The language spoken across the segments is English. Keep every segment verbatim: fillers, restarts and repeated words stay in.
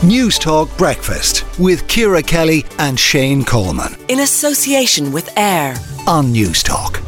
News Talk Breakfast with Ciara Kelly and Shane Coleman. In association with AIR on News Talk.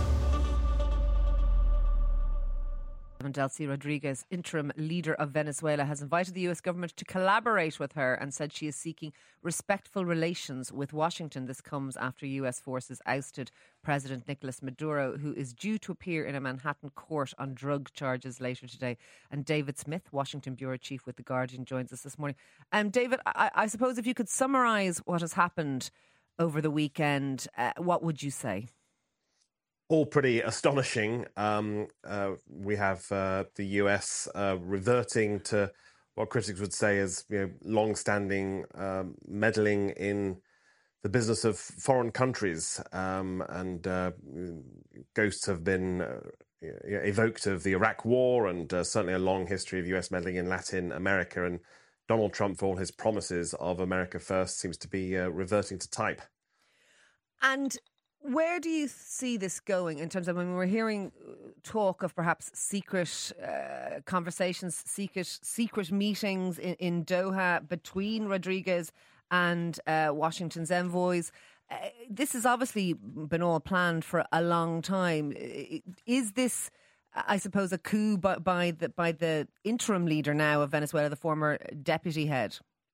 Delcy Rodriguez, interim leader of Venezuela, has invited the U S government to collaborate with her and said she is seeking respectful relations with Washington. This comes after U S forces ousted President Nicolas Maduro, who is due to appear in a Manhattan court on drug charges later today. And David Smith, Washington bureau chief with The Guardian, joins us this morning. Um, David, I, I suppose if you could summarise what has happened over the weekend, uh, what would you say? All pretty astonishing. Um, uh, we have uh, the U S uh, reverting to what critics would say is, you know, long-standing um, meddling in the business of foreign countries, um, and uh, ghosts have been uh, evoked of the Iraq War and uh, certainly a long history of U S meddling in Latin America. And Donald Trump, for all his promises of America First, seems to be uh, reverting to type. And where do you see this going in terms of, when we're hearing talk of perhaps secret uh, conversations, secret secret meetings in, in Doha between Rodriguez and uh, Washington's envoys? Uh, this has obviously been all planned for a long time. Is this, I suppose, a coup by, by the by the interim leader now of Venezuela, the former deputy head?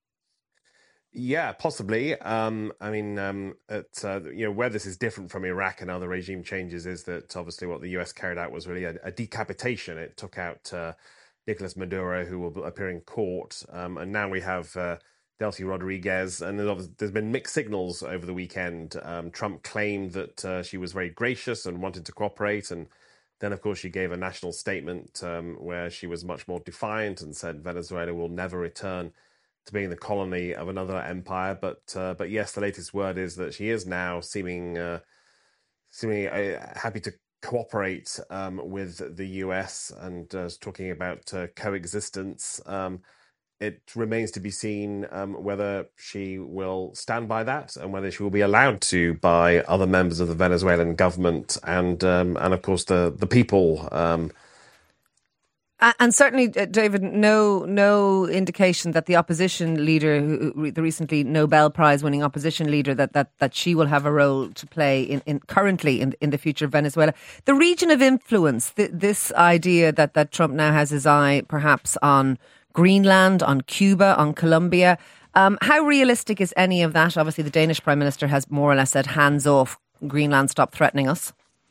Yeah, possibly. Um, I mean, um, it, uh, you know, where this is different from Iraq and other regime changes is that obviously what the U S carried out was really a, a decapitation. It took out uh, Nicolas Maduro, who will appear in court, um, and now we have uh, Delcy Rodriguez. And there's, there's been mixed signals over the weekend. Um, Trump claimed that uh, she was very gracious and wanted to cooperate, and then, of course, she gave a national statement um, where she was much more defiant and said Venezuela will never return to being the colony of another empire. But uh, but yes, the latest word is that she is now seeming uh, seeming uh, happy to cooperate um, with the U S and uh, talking about uh, coexistence. Um, it remains to be seen um, whether she will stand by that and whether she will be allowed to by other members of the Venezuelan government and um, and of course the the people. Um, And certainly, David, no no indication that the opposition leader, who, the recently Nobel Prize winning opposition leader, that that, that she will have a role to play in, in currently in, in the future of Venezuela. The region of influence, th- this idea that, that Trump now has his eye perhaps on Greenland, on Cuba, on Colombia. Um, how realistic is any of that? Obviously, the Danish Prime Minister has more or less said, hands off Greenland, stop threatening us.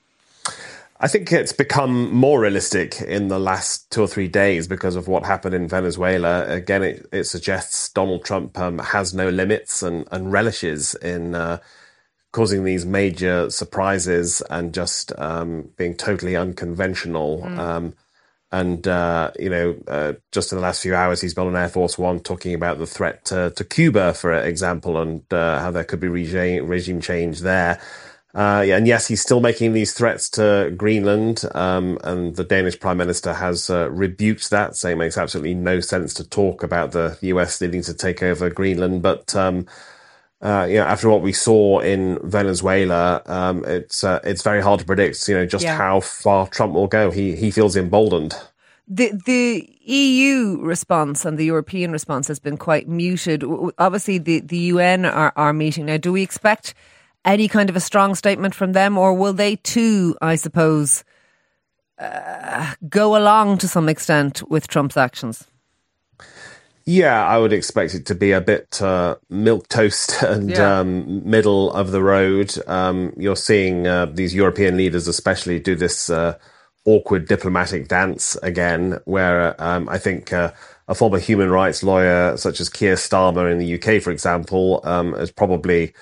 I think it's become more realistic in the last two or three days because of what happened in Venezuela. Again, it, it suggests Donald Trump um, has no limits and, and relishes in uh, causing these major surprises and just um, being totally unconventional. Mm. Um, and, uh, you know, uh, just in the last few hours, he's been on Air Force One talking about the threat to, to Cuba, for example, and uh, how there could be regime, regime change there. Uh, yeah, and yes, he's still making these threats to Greenland, um, and the Danish Prime Minister has uh, rebuked that, saying it makes absolutely no sense to talk about the U S needing to take over Greenland. But um, uh, you know, after what we saw in Venezuela, um, it's uh, it's very hard to predict, you know, just yeah. how far Trump will go. He he feels emboldened. The the E U response and the European response has been quite muted. Obviously, the the U N are, are meeting now. Do we expect any kind of a strong statement from them, or will they too, I suppose, uh, go along to some extent with Trump's actions? Yeah, I would expect it to be a bit uh, milquetoast and yeah. um, middle of the road. Um, you're seeing uh, these European leaders especially do this uh, awkward diplomatic dance again, where um, I think uh, a former human rights lawyer such as Keir Starmer in the U K, for example, um, is probably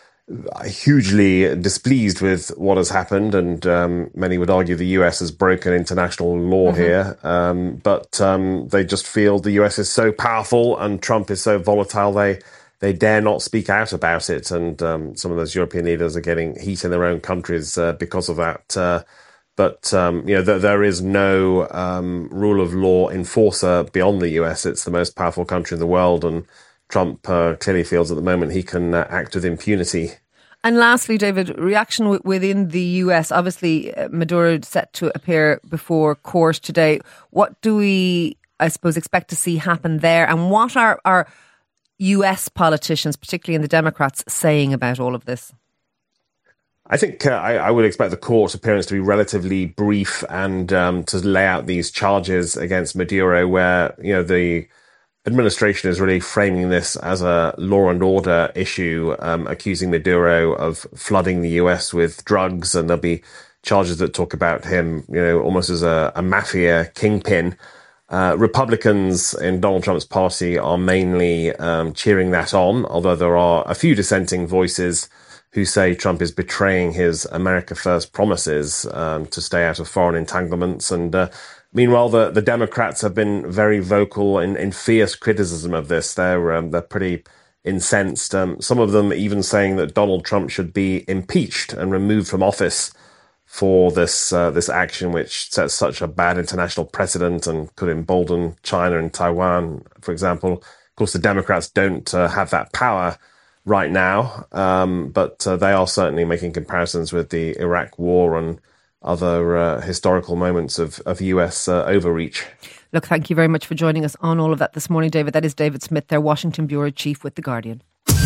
hugely displeased with what has happened, and um, many would argue the U S has broken international law mm-hmm. here. Um, but um, they just feel the U S is so powerful and Trump is so volatile, they they dare not speak out about it. And um, some of those European leaders are getting heat in their own countries uh, because of that. Uh, but um, you know, th- there is no um, rule of law enforcer beyond the U S. It's the most powerful country in the world, and Trump uh, clearly feels at the moment he can uh, act with impunity. And lastly, David, reaction w- within the U S. Obviously, uh, Maduro set to appear before court today. What do we, I suppose, expect to see happen there? And what are, are U S politicians, particularly in the Democrats, saying about all of this? I think uh, I, I would expect the court appearance to be relatively brief and um, to lay out these charges against Maduro, where, you know, the administration is really framing this as a law and order issue, um, accusing Maduro of flooding the U S with drugs, and there'll be charges that talk about him, you know, almost as a, a mafia kingpin. Uh, Republicans in Donald Trump's party are mainly um, cheering that on, although there are a few dissenting voices who say Trump is betraying his America First promises um, to stay out of foreign entanglements. And uh, meanwhile, the, the Democrats have been very vocal in, in fierce criticism of this. They're um, they're pretty incensed. Um, some of them even saying that Donald Trump should be impeached and removed from office for this uh, this action, which sets such a bad international precedent and could embolden China and Taiwan, for example. Of course, the Democrats don't uh, have that power right now, um, but uh, they are certainly making comparisons with the Iraq War and other uh, historical moments of, of U S uh, overreach. Look, thank you very much for joining us on all of that this morning, David. That is David Smith, their Washington Bureau Chief with The Guardian.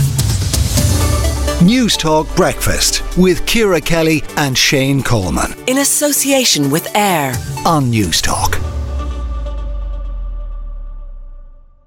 News Talk Breakfast with Ciara Kelly and Shane Coleman. In association with AIR On News Talk.